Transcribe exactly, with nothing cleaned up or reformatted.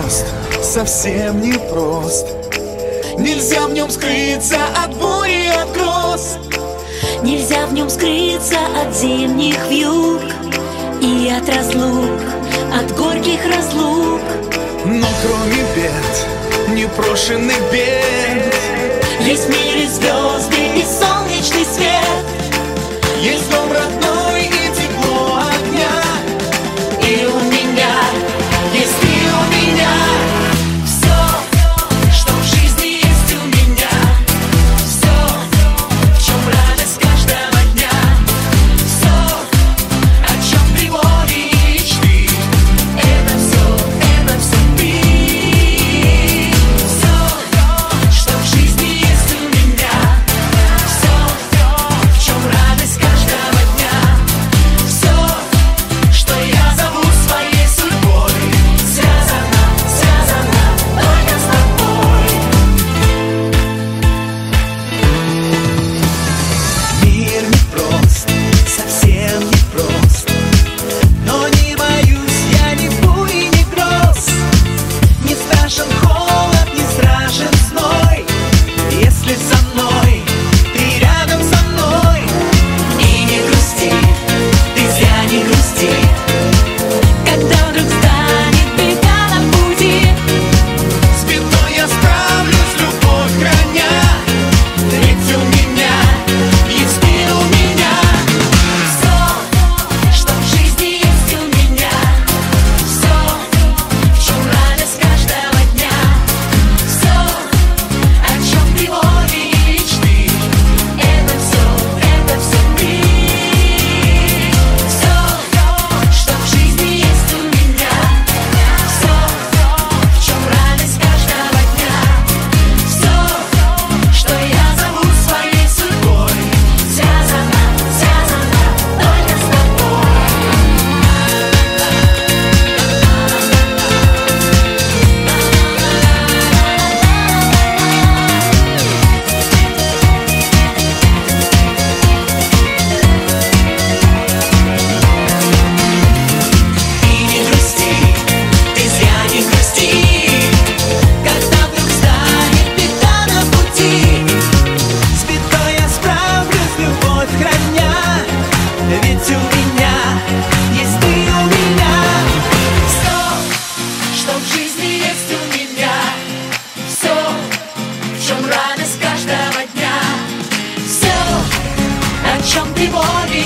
непрост, совсем непрост. Нельзя в нем скрыться от бури, от гроз. Нельзя в нем скрыться от зимних вьюг и от разлук, от горьких разлук. Но кроме бед, непрошенных бед, есть в мире звезды и солнечный свет. есть дом родной и тепло огня. И у меня есть ты у меня. Все, что в жизни есть у меня. Все, в чем радость каждого дня. Все, о чем тревоги и мечты. Это все, это все ты. Все, что в жизни есть у меня. Все, в чем радость каждого дня. Все, что я зову своей судьбой, связано, связано только с тобой. Мир непрост, совсем непрост. Но не боюсь я ни бури, ни гроз. Не страшен холод, не страшен зной, если со мной, ты рядом со мной. И не грусти, ты зря не грусти, когда вдруг станет беда на пути. С бедой я справлюсь, любовь храня. Ведь у меня есть ты у меня. Все, что в жизни есть у меня. Все, в чем радость каждого дня. Все, о чем тревоги и мечты. Это все, это все ты. Все, что в жизни есть у меня. Все, в чем радость каждого дня. Все, что я зову своей судьбой, связано, связано только с тобой. И не грусти, ты зря не грусти, когда вдруг станет беда на пути. С бедой я справлюсь, любовь храня. Ведь у меня есть ты у меня. Все, что в жизни есть у меня. Все, в чем радость каждого дня. Все, о чем тревоги